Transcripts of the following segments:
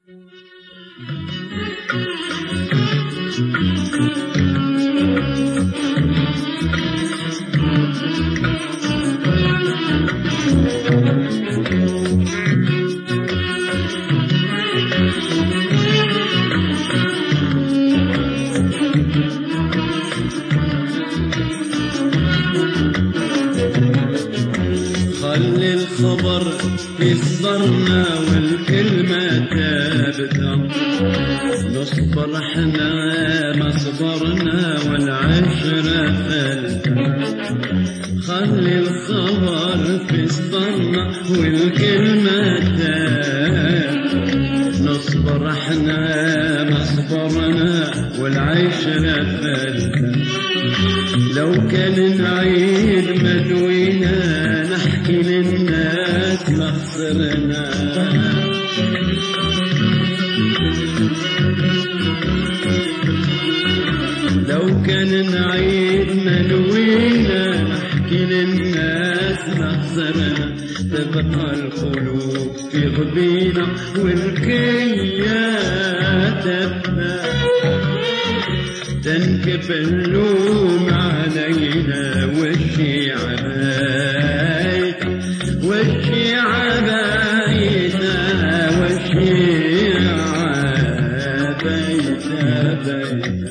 خلي الخبر في صدرنا والكلمة ثابتة، نصبر احنا ما صبرنا والعشرة ثالثة. خلي الخبر في صدرنا والكلمة ثابتة، نصبر احنا ما صبرنا والعشرة ثالثة. لو كان نعيد مدوينا نحكي للناس ما خسرنا، لو كان نعيد مدوينا نحكي للناس ما خسرنا. تبقى القلوب في غبينا والكيات تبنى، تنكب اللوم علينا والشيعة بايتة، والشيعة بايتة، والشيعة بايتة بايتة.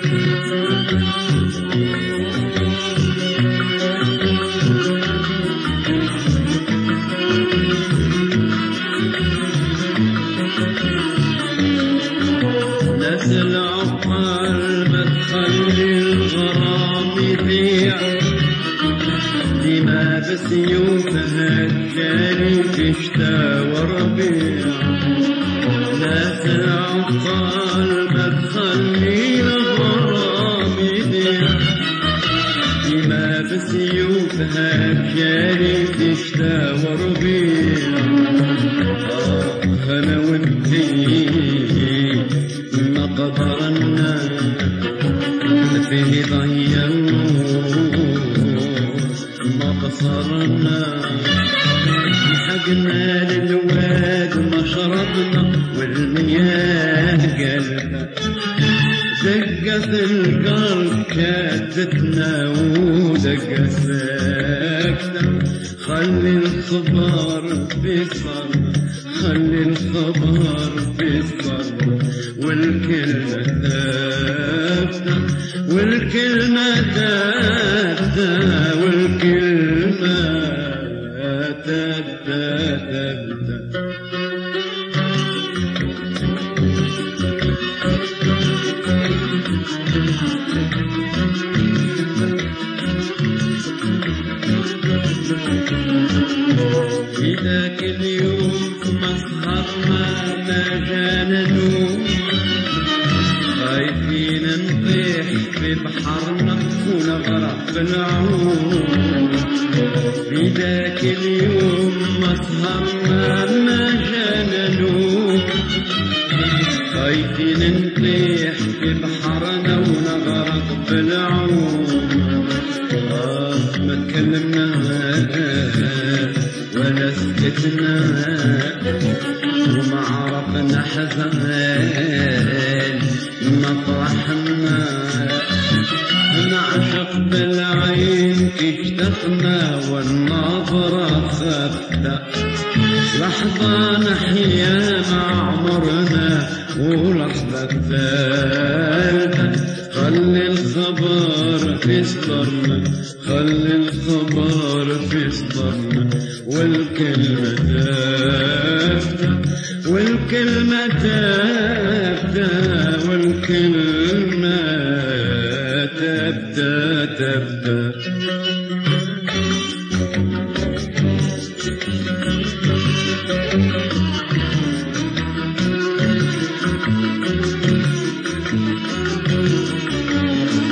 ناس العقل ما تخلي الغرام يبيع، دماء بسيوفها الجاري تشتى وربيع. ناس العقل ما تخلي الغرام يبيع، دماء بسيوفها الجاري تشتى وربيع. أنا وانتي ما قدرنا فيه ضيعنا ما قصرنا، حقنا للواد ما شربنا والمياه قلبنا. دقت القلب كاتتنا ودق ساكتة. خلي الخبر في صرنا، خلي الخبر في صرنا والكلمة ثابتة، والكلمة ثابتة، والكلمة ثابتة ثابتة. في ذاك اليوم مسهرنا ما جانا نوم، خايفين نطيح في بحرنا ونغرق بالعوم. في ذاك اليوم مسهرنا ما جانا نوم، خايفين نطيح في بحرنا ونغرق بالعوم. ما تكلمنا ولا سكتنا وما عرفنا حزن مطرحنا. نعشق بالعين اشتقنا والنظرة ثابتة، لحظة نحيا مع عمرنا ولحظة ثالثة. خلي الخبر في صدرنا، خلي الخبر في صدرنا والكلمة ثابتة، والكلمة ثابتة، والكلمة ثابتة ثابتة.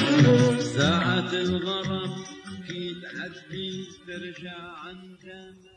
ساعة الغرام كي تعدي ترجع عن